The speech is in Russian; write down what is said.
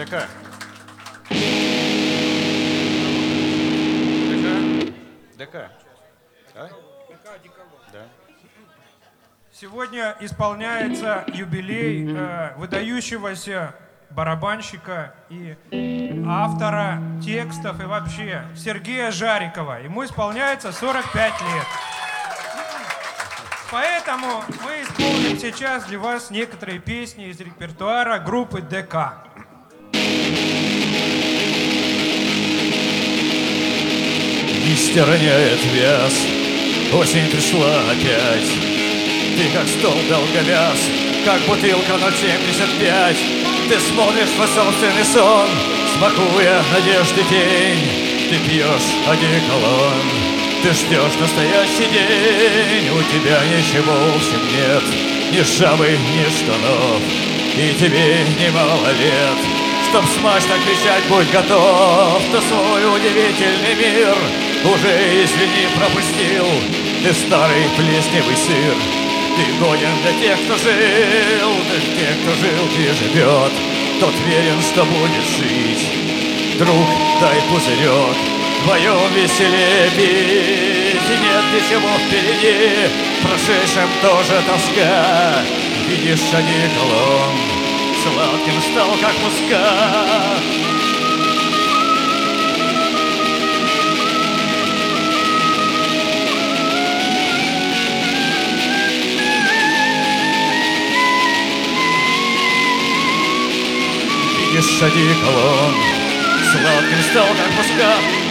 ДК. ДК. А? Да. Сегодня исполняется юбилей выдающегося барабанщика и автора текстов и вообще Сергея Жарикова. Ему исполняется 45 лет. Поэтому мы исполним сейчас для вас некоторые песни из репертуара группы ДК. Листья роняет вяз, осень пришла опять. Ты как стол долговяз, как бутылка 0,75. Ты смотришь в собственный сон, смакуя надежды тень. Ты пьешь одеколон, ты ждешь настоящий день. У тебя ничего в общем нет, ни шабы, ни штанов, и тебе немало лет. Чтоб смачно кричать, будь готов, ты свой удивительный мир уже, извини, пропустил. Ты старый плесневый сыр, ты годен для тех, кто жил, для тех, кто жил и живет. Тот верен, что будет жить. Друг, дай пузырек, вдвоем веселее пить. И нет ничего впереди, прошедшим тоже тоска. Видишь, одеколон сладким стал, как мускат. Видишь, одеколон сладким стал, как мускат.